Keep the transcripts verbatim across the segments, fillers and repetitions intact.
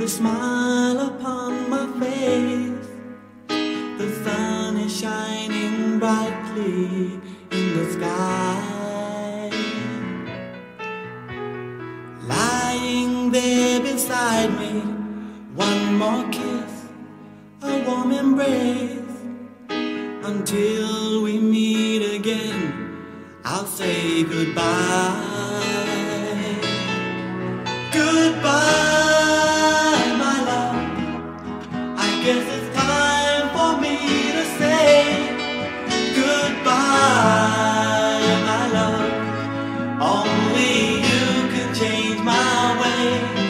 smile upon my face. The sun is shining brightly in the sky. Lying there beside me, one more kiss, a warm embrace. Until we meet again, I'll say goodbye. Goodbye, my love. I guess it's time for me to say goodbye, my love. Only you can change my way.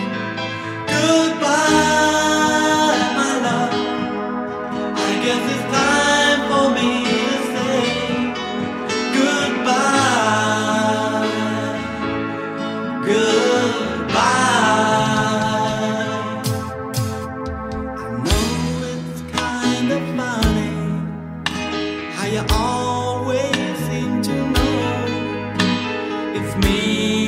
Goodbye, my love. I guess it's time for me to say goodbye. Goodbye. You always seem to know it's me